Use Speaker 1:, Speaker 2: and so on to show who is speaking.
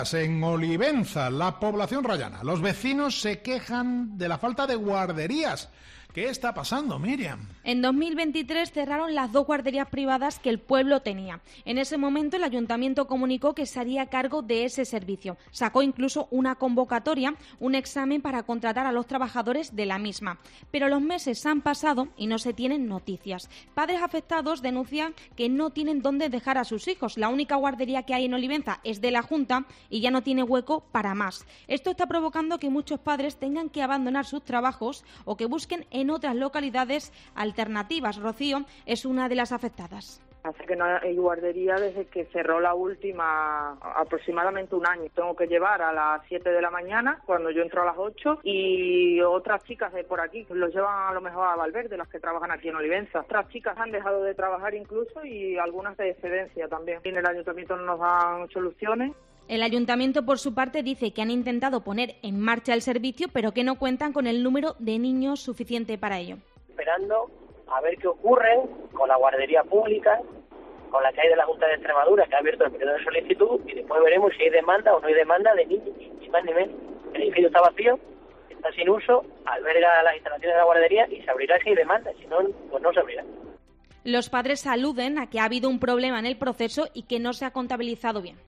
Speaker 1: En Olivenza, la población rayana, los vecinos se quejan de la falta de guarderías. ¿Qué está pasando, Miriam?
Speaker 2: En 2023 cerraron las 2 guarderías privadas que el pueblo tenía. En ese momento el ayuntamiento comunicó que se haría cargo de ese servicio. Sacó incluso una convocatoria, un examen para contratar a los trabajadores de la misma. Pero los meses han pasado y no se tienen noticias. Padres afectados denuncian que no tienen dónde dejar a sus hijos. La única guardería que hay en Olivenza es de la Junta y ya no tiene hueco para más. Esto está provocando que muchos padres tengan que abandonar sus trabajos o que busquen en otras localidades alternativas. Rocío es una de las afectadas.
Speaker 3: Hace que no hay guardería desde que cerró la última, aproximadamente un año. Tengo que llevar a las 7 de la mañana, cuando yo entro a las 8, y otras chicas de por aquí los llevan a lo mejor a Valverde, las que trabajan aquí en Olivenza. Otras chicas han dejado de trabajar incluso y algunas de excedencia también. En el ayuntamiento no nos dan soluciones.
Speaker 2: El ayuntamiento, por su parte, dice que han intentado poner en marcha el servicio, pero que no cuentan con el número de niños suficiente para ello.
Speaker 4: Esperando a ver qué ocurre con la guardería pública, con la que hay de la Junta de Extremadura, que ha abierto el periodo de solicitud, y después veremos si hay demanda o no hay demanda de niños, ni más ni menos. El edificio está vacío, está sin uso, alberga las instalaciones de la guardería y se abrirá si hay demanda, si no, pues no se abrirá.
Speaker 2: Los padres aluden a que ha habido un problema en el proceso y que no se ha contabilizado bien.